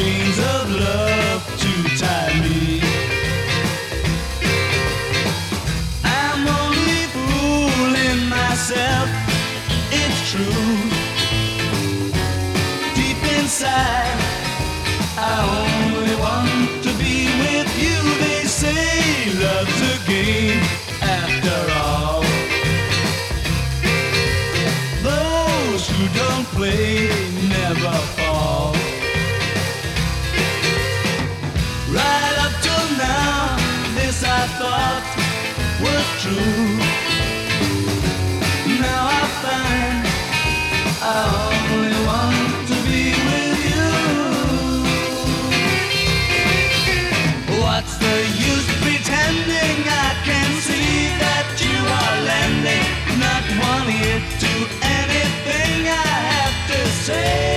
chains of love to tie me. I'm only fooling myself, it's true. Deep inside, I only want to be with you. They say love's a game after all. Those who don't play never fall. Right up till now, this I thought was true. Now I find I only want to be with you. What's the use pretending I can see that you are lending not one ear to anything I have to say?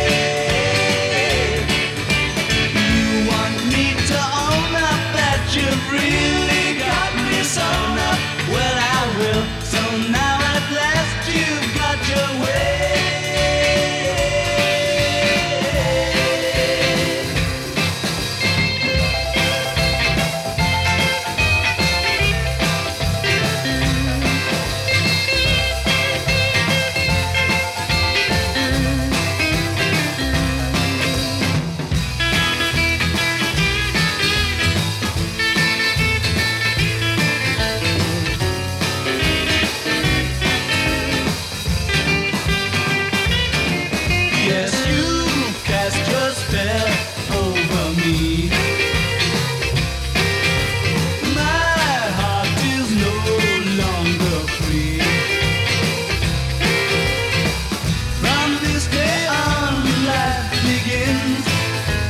You want me to own up that you've really got me sewn up? Well, I will. So now at last you've got your way. Yes, you cast your spell over me. My heart is no longer free. From this day on, life begins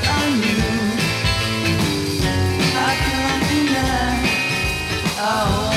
anew. I can't deny I